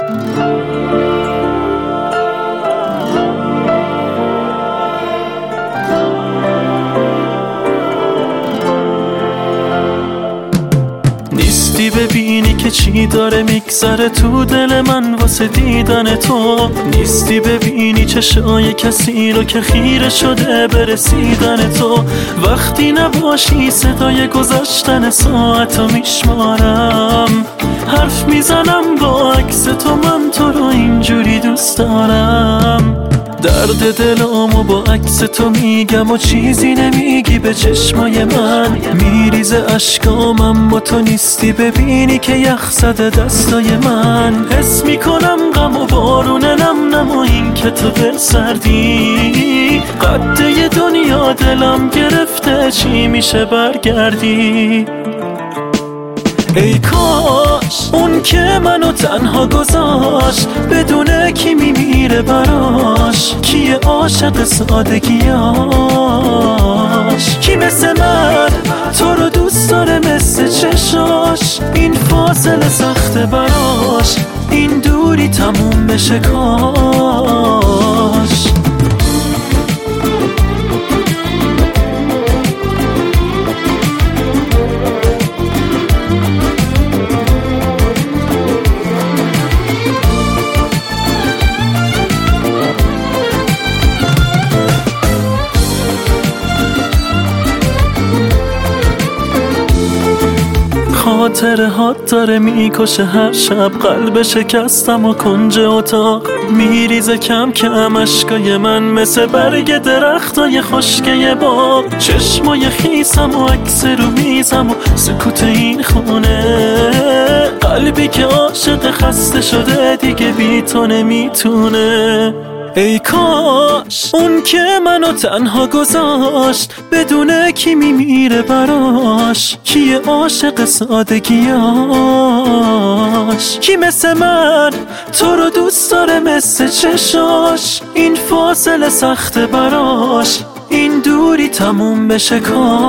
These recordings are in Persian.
نیستی ببینی که چی داره میگذره تو دل من واسه دیدن تو. نیستی ببینی چشای کسی رو که خیره شده به رسیدن تو. وقتی نباشی صدای گذشتن ساعتو میشمارم، حرف میزنم با عکس تو، من تو رو اینجوری دوست دارم. درد دلامو با عکس تو میگم و چیزی نمیگی به چشمای من. میریزه اشکام اما تو نیستی ببینی که یخ زده دستای من. حس میکنم غم و بارون نم نم و این که تو دل سردی. قده دنیا دلم گرفته، چی میشه برگردی؟ ای کاش اون که منو تنها گذاشت بدونه کی میمیره براش، کیه عاشق سادگیاش، کی مثل من تو رو دوست داره مثل چشاش. این فاصله سخته براش، این دوری تموم بشه کاش. خاطره هات داره میکشه هر شب، قلب شکستم و کنج اتاق میریزه کم کم اشکای من مثل برگ درختای خشکه باغ. چشمای خیسم و عکس رو میزم و سکوت این خونه، قلبی که عاشق خسته شده دیگه بی تو نمیتونه. ای کاش اون که منو تنها گذاشت بدونه کی میمیره براش، کیه عاشق سادگیاش، کی مثل من تو رو دوست داره مثل چشاش. این فاصله سخته براش، این دوری تموم بشه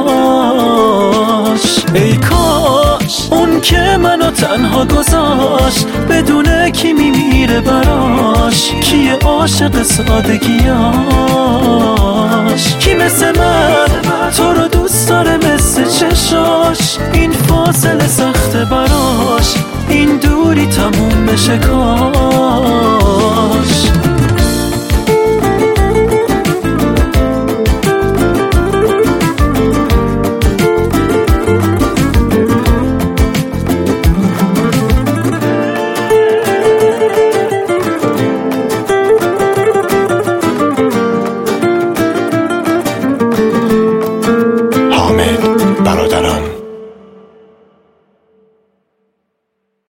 کاش. ای کاش اون که منو تنها گذاشت بدونه کی میمیره براش، کیه عاشق سادگیاش، کی مثل من تو رو دوست داره مثل چشاش. این فاصله سخته براش، این دوری تموم بشه کاش.